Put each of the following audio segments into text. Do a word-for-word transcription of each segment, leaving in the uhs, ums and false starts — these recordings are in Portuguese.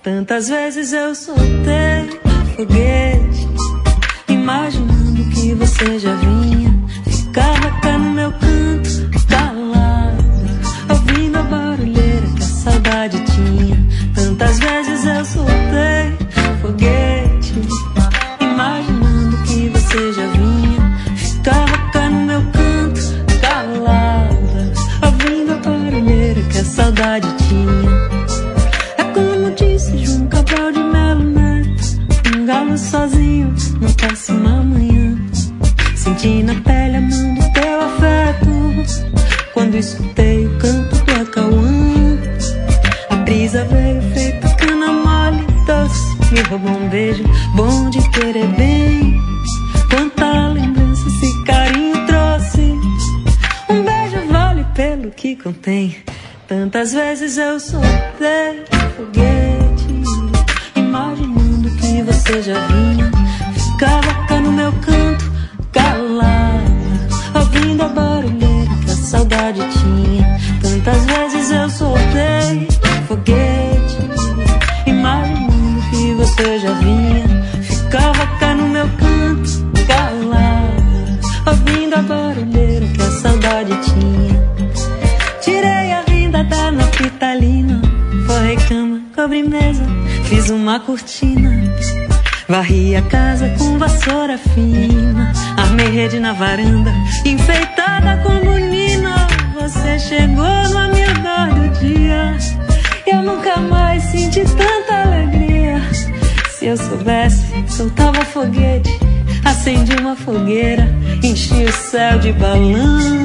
Tantas vezes eu soltei foguete, imaginando que você já vinha. Ficava cá no meu canto, calada, ouvindo a barulheira que a saudade tinha. Tantas vezes eu soltei foguete, imaginando que você já vinha. Ficava cá no meu canto, calada, ouvindo a barulheira que a saudade tinha. É como disse João Cabral de Melo Neto, um galo sozinho não passa uma manhã. Senti na pele a mão do teu afeto quando escutei o canto do Acauã. A brisa veio feita cana mole, doce, me roubou um beijo bom de querer bem. Quanta lembrança esse carinho trouxe, um beijo vale pelo que contém. Tantas vezes eu soltei foguete, imaginando que você já vinha. Ficava cá no meu canto, calada, ouvindo a barulheira que a saudade tinha. Tantas vezes eu soltei foguete, imaginando que você já vinha. Ficava cá no meu canto, calada, ouvindo a barulheira que a saudade tinha. Tirei a renda da naftalina, forrei cama, cobri mesa, fiz uma cortina. Varri a casa com vassoura fina, armei rede na varanda, enfeitada com bonina. Você chegou no amiador do dia, eu nunca mais senti tanta alegria. Se eu soubesse, soltava foguete, acendi uma fogueira, enchi o céu de balão.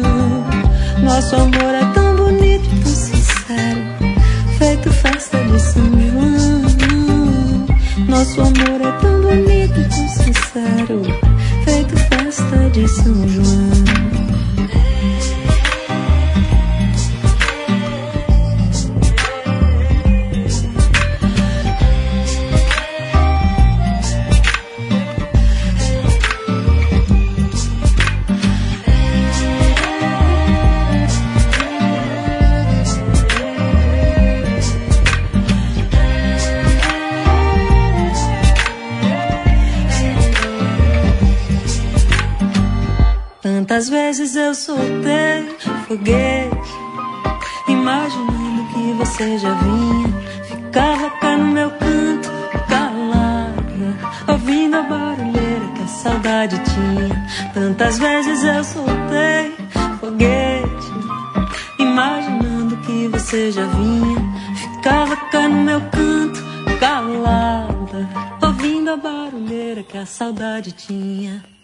Nosso amor é tão bonito, tão sincero, feito festa de São João. Nosso amor é tão bonito e tão sincero, feito festa de São João. Tantas vezes eu soltei foguete, imaginando que você já vinha. Ficava cá no meu canto, calada, ouvindo a barulheira que a saudade tinha. Tantas vezes eu soltei foguete, imaginando que você já vinha. Ficava cá no meu canto, calada, ouvindo a barulheira que a saudade tinha.